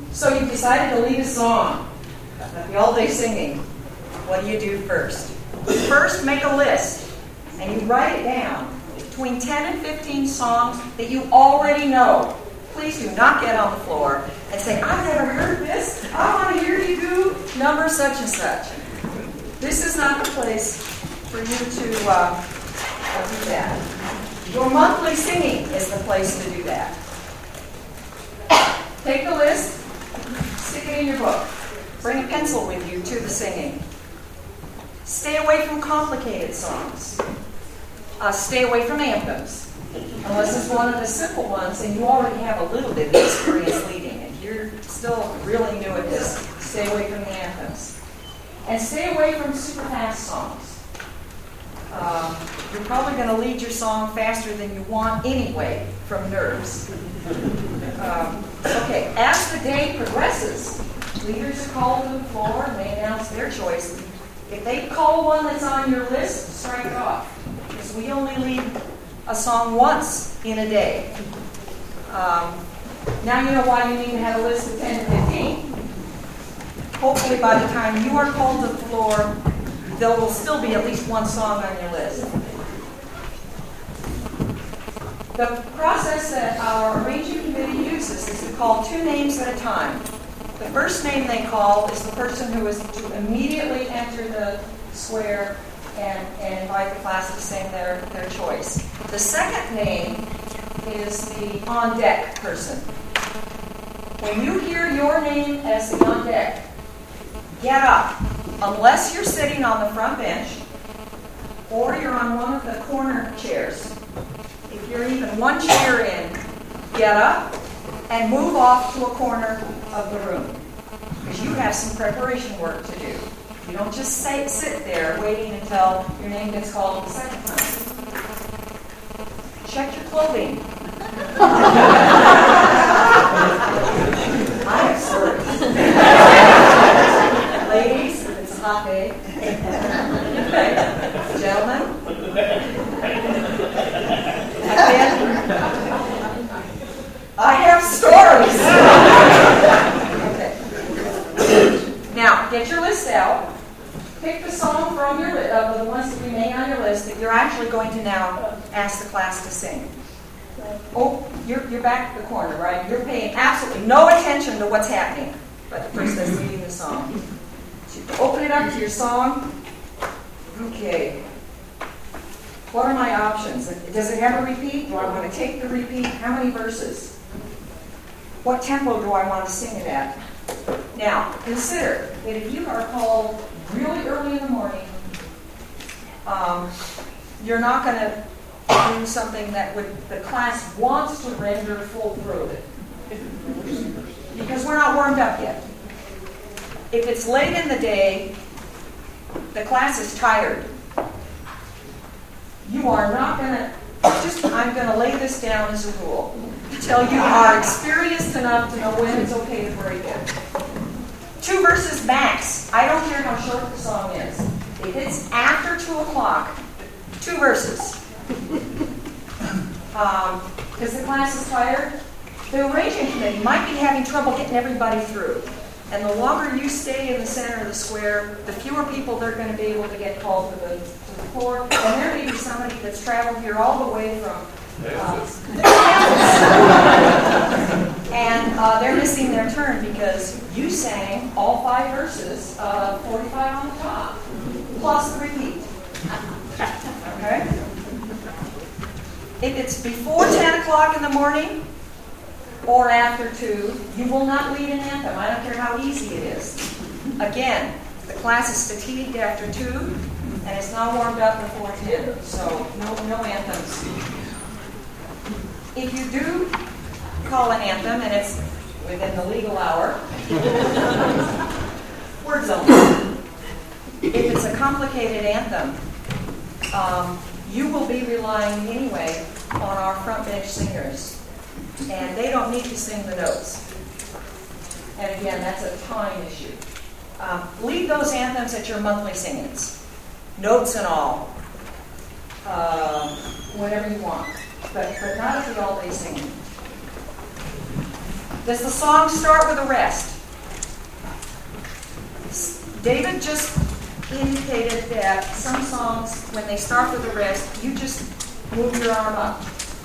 So you decided to lead a song at the all-day singing. What do you do first? First, make a list, and you write it down. Between 10 and 15 songs that you already know. Please do not get on the floor and say, I've never heard this. I want to hear you do number such and such. This is not the place for you to do that. Your monthly singing is the place to do that. Take the list, stick it in your book. Bring a pencil with you to the singing. Stay away from complicated songs. Stay away from anthems. Unless it's one of the simple ones and you already have a little bit of experience leading. If you're still really new at this, stay away from the anthems. And stay away from super fast songs. You're probably going to lead your song faster than you want anyway from nerves. Okay, as the day progresses, leaders are called to the floor and they announce their choice. If they call one that's on your list, strike it off. Because we only lead a song once in a day. Now you know why you need to have a list of 10 to 15. Hopefully by the time you are called to the floor, there will still be at least one song on your list. The process that our arranging committee uses is to call 2 names at a time. The first name they call is the person who is to immediately enter the square and invite the class to sing their choice. The second name is the on-deck person. When you hear your name as the on-deck, get up. Unless you're sitting on the front bench or you're on one of the corner chairs. If you're even one chair in, get up and move off to a corner of the room. Because you have some preparation work to do. You don't just sit there waiting until your name gets called the second time. Check your clothing. I have stories. Ladies, it's a hot day. Okay. Gentlemen. I have stories. Okay. Now, get your list out. Pick the song from your list, of the ones that remain on your list that you're actually going to now ask the class to sing. Oh, you're back at the corner, right? You're paying absolutely no attention to what's happening, but the person that's leading the song. So you open it up to your song. Okay. What are my options? Does it have a repeat? Do I want to take the repeat? How many verses? What tempo do I want to sing it at? Now, consider that if you are called really early in the morning, you're not going to do something that the class wants to render full-throated. Because we're not warmed up yet. If it's late in the day, the class is tired. You are not going to, I'm going to lay this down as a rule, till you are experienced enough to know when it's okay to break it. 2 verses max. I don't care how short the song is. If it's after 2 o'clock, 2 verses. Because the class is tired, the arranging committee might be having trouble getting everybody through. And the longer you stay in the center of the square, the fewer people they're going to be able to get called to the floor. And there may be somebody that's traveled here all the way from and they're missing their turn because you sang all 5 verses, 45 on the top, plus the repeat. Okay? If it's before 10 o'clock in the morning or after 2, you will not lead an anthem. I don't care how easy it is. Again, the class is fatigued after 2, and it's not warmed up before 10, so no anthems. If you do call an anthem, and it's within the legal hour, words only. If it's a complicated anthem, you will be relying anyway on our front bench singers. And they don't need to sing the notes. And again, that's a time issue. Leave those anthems at your monthly singings. Notes and all. Whatever you want. But not at the all-day singing. Does the song start with a rest? David just indicated that some songs, when they start with a rest, you just move your arm up.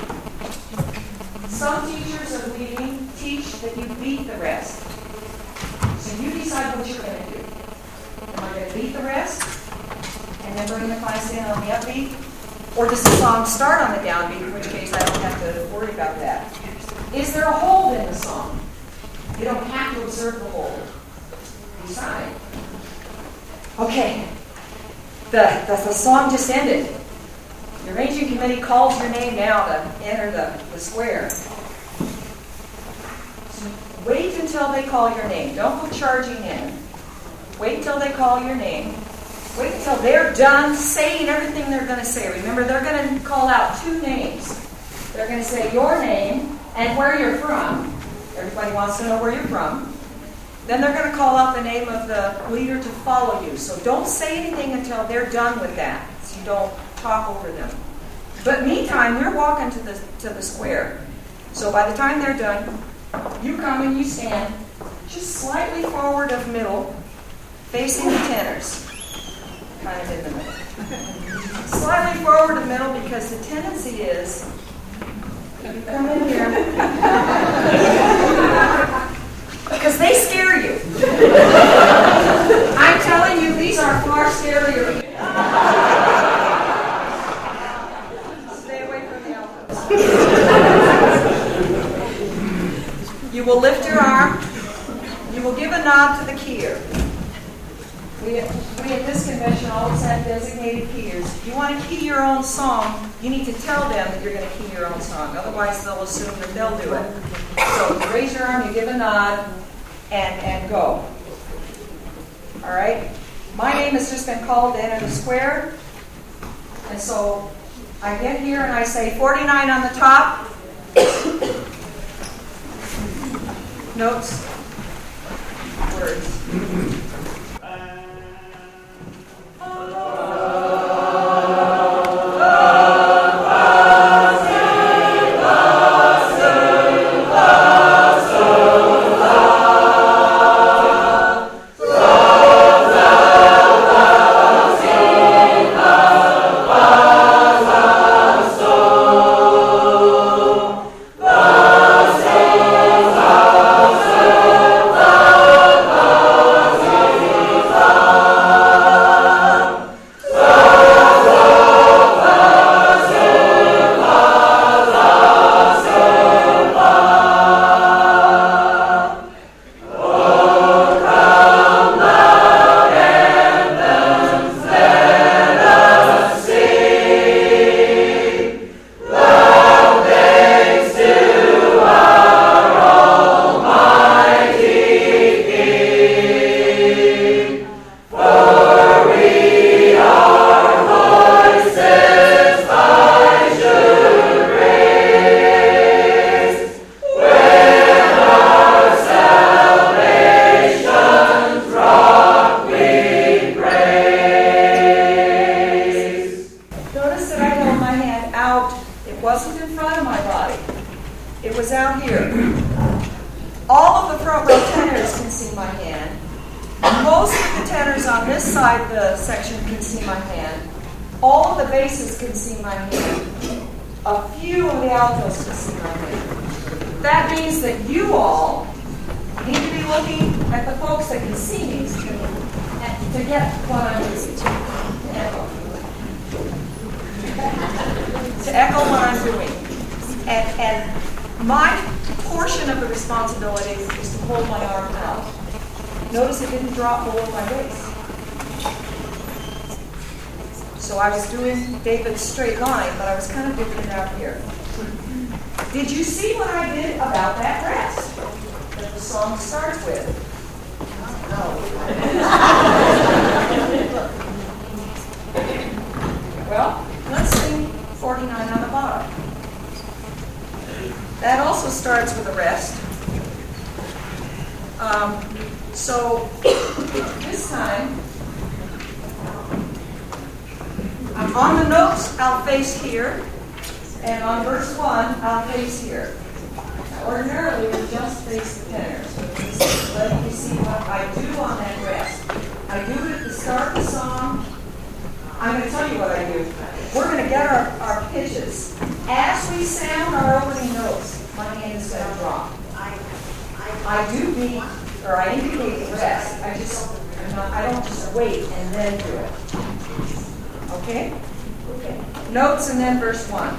Some teachers of leading teach that you beat the rest. So you decide what you're going to do. Am I going to beat the rest and then bring the class in on the upbeat? Or does the song start on the downbeat, in which case I don't have to worry about that? Is there a hold in the song? You don't have to observe the hold. Decide. Okay, the song just ended. The arranging committee calls your name now to enter the square. So wait until they call your name. Don't go charging in. Wait until they call your name. Wait until they're done saying everything they're going to say. Remember, they're going to call out two names. They're going to say your name and where you're from. Everybody wants to know where you're from. Then they're going to call out the name of the leader to follow you. So don't say anything until they're done with that, so you don't talk over them. But meantime, you're walking to the square. So by the time they're done, you come and you stand just slightly forward of middle, facing the tenors. Kind of in the middle. Slightly forward of middle, because the tendency is, you come in here, because they scare you. I'm telling you, these are far scarier. Stay away from the altos. You will lift your arm. You will give a nod to the keyer. We at this convention always have designated keyers. If you want to key your own song, you need to tell them that you're going to key your own song. Otherwise, they'll assume that they'll do it. So you raise your arm, you give a nod, and go. All right? My name has just been called to enter the square. And so I get here and I say 49 on the top. Notes. Words. David's straight line, but I was kind of doing it out here. Did you see what I did about that rest that the song starts with? No. Well, let's sing 49 on the bottom. That also starts with a rest. So this time, on the notes, I'll face here, and on verse 1, I'll face here. Ordinarily, we just face the tenors. Let me see what I do on that rest. I do it at the start of the song. I'm going to tell you what I do. We're going to get our pitches. As we sound our opening notes, my hand is going to drop. I do beat, or I indicate the rest. I don't just wait and then do it. Okay? Okay. Notes and then verse 1.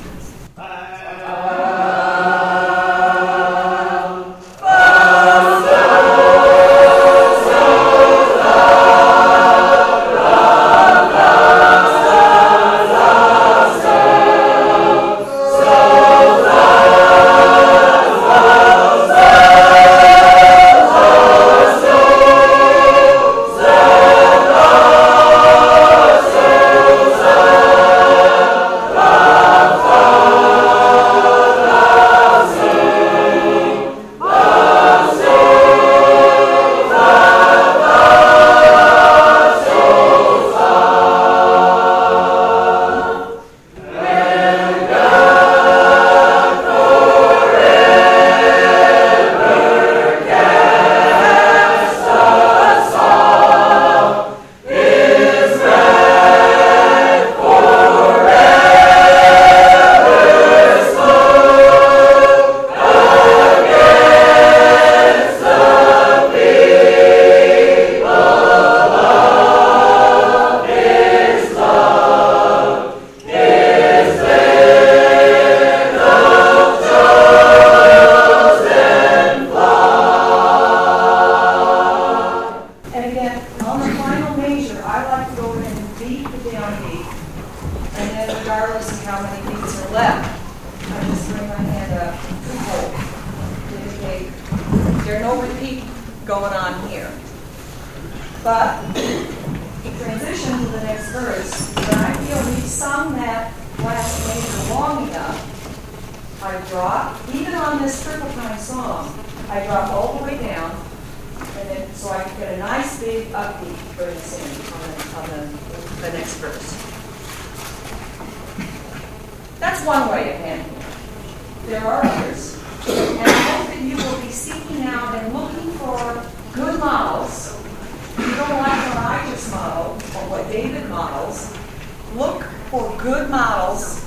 That's one way of handling it. There are others. And I hope that you will be seeking out and looking for good models. If you don't like what I just modeled, or what David models, look for good models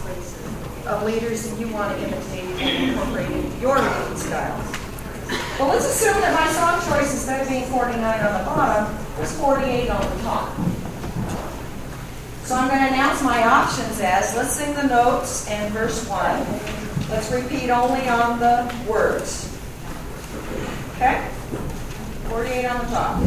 of leaders that you want to imitate and incorporate into your leading style. Well, let's assume that my song choice, instead of being 49 on the bottom, was 48 on the top. So I'm going to announce my options as, let's sing the notes and verse 1. Let's repeat only on the words. Okay? 48 on the top.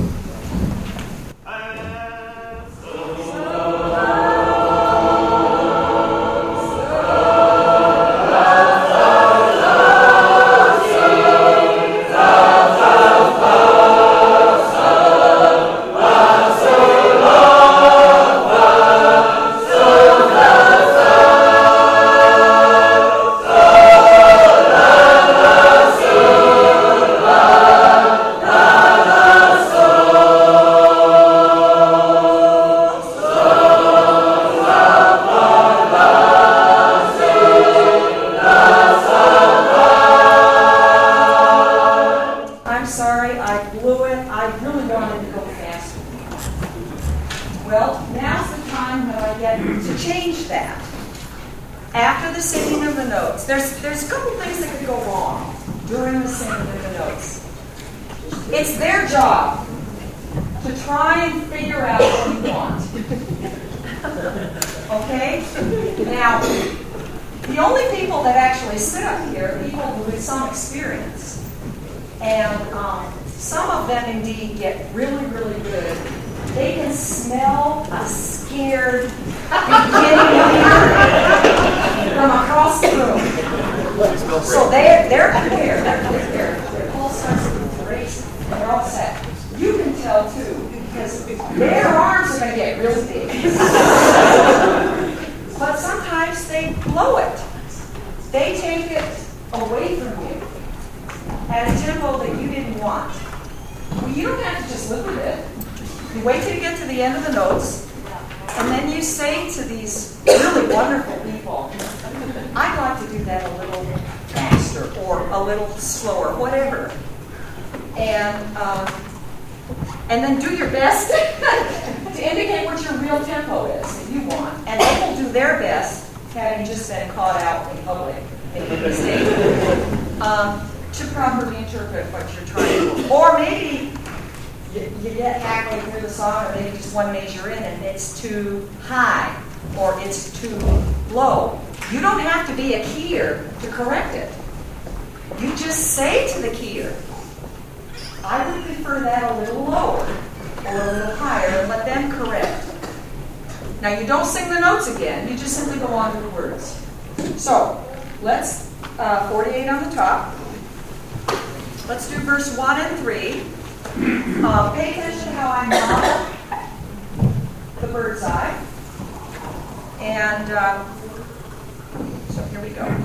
There's a couple things that could go wrong during the singing of the notes. It's their job to try and figure out what you want. Okay? Now, the only people that actually sit up here are people with some experience. And some of them indeed get really, really good. They can smell a scared beginning from across the room. So they're prepared. Their pulse starts to race. They're all set. You can tell too, because their arms are going to get really big. But sometimes they blow it. They take it away from you at a tempo that you didn't want. Well, you don't have to just live with it. You wait till you get to the end of the notes, and then you say to these really wonderful people, I'd like to do that a little faster. faster or a little slower, whatever. And then do your best to indicate what your real tempo is that you want. And they will do their best, having just been caught out in public, making a mistake, to properly interpret what you're trying to do. Or maybe you get halfway through the song, or maybe just one measure in, and it's too high, or it's too low. You don't have to be a keyer to correct it. You just say to the keyer, I would prefer that a little lower or a little higher, and let them correct. Now, you don't sing the notes again. You just simply go on to the words. So, let's, 48 on the top. Let's do verse 1 and 3. Pay attention to how I model the bird's eye. And so here we go.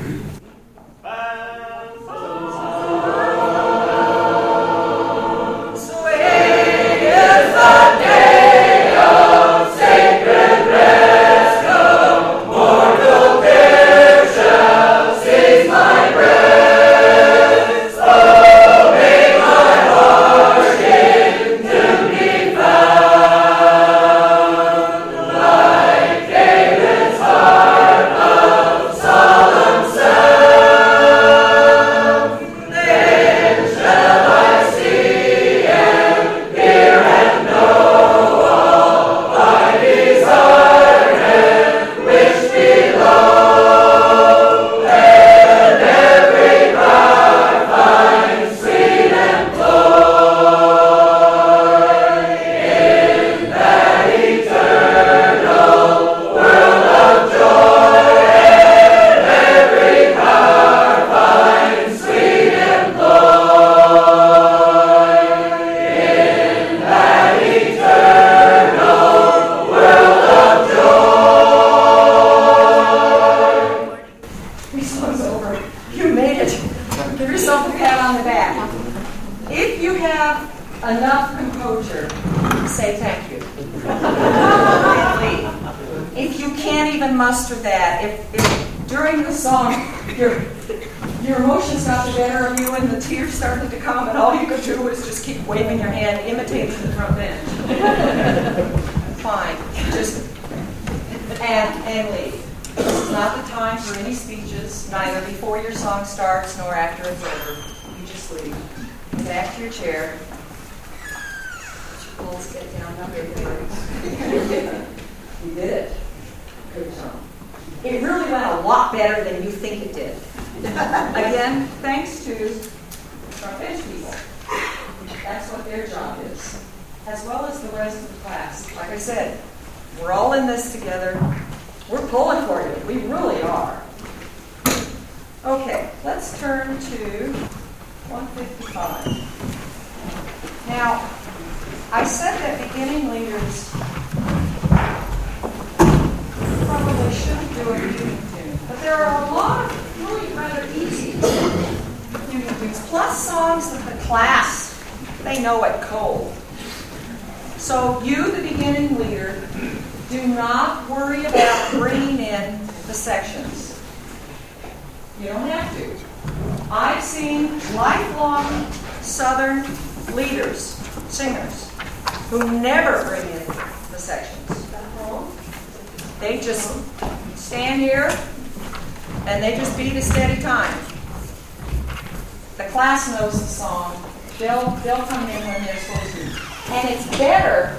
They'll come in when they're supposed to. And it's better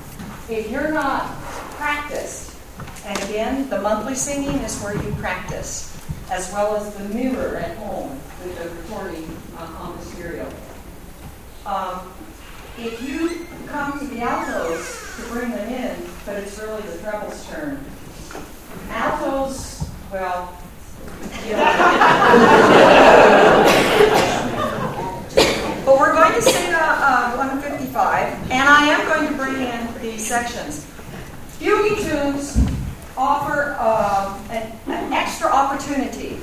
if you're not practiced. And again, the monthly singing is where you practice, as well as the mirror at home with the recording on the stereo. If you come to the altos to bring them in, but it's really the treble's turn. Altos, well, but we're going to sing 155, and I am going to bring in the sections. Fugue tunes offer an extra opportunity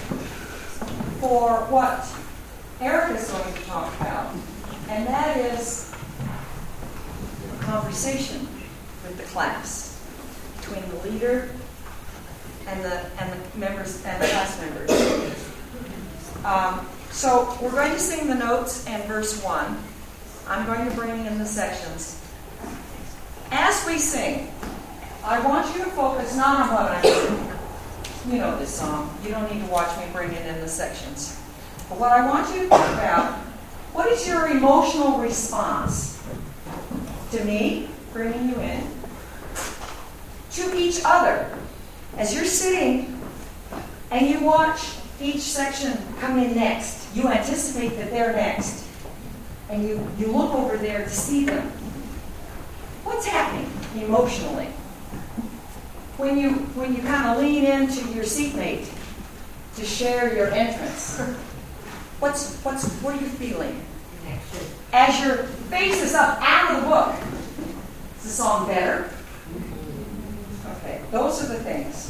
for what Eric is going to talk about, and that is a conversation with the class between the leader and the members and the class members. So we're going to sing the notes and verse 1. I'm going to bring in the sections. As we sing, I want you to focus not on what I'm doing. You know this song. You don't need to watch me bring it in the sections. But what I want you to think about, what is your emotional response to me bringing you in, to each other? As you're sitting and you watch each section come in next, you anticipate that they're next. And you look over there to see them. What's happening emotionally? When you kind of lean into your seatmate to share your entrance, what are you feeling? As your face is up out of the book, is the song better? Okay, those are the things.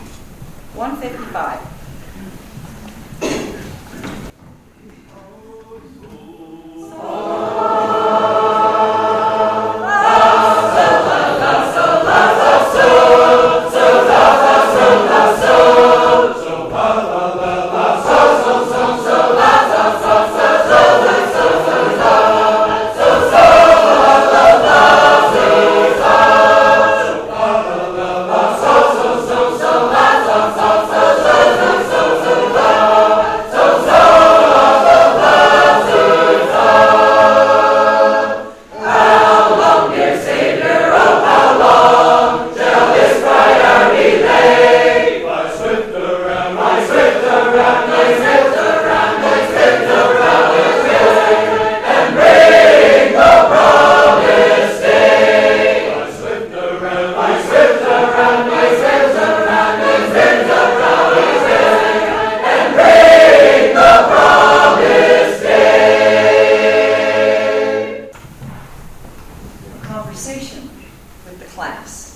155. Conversation with the class.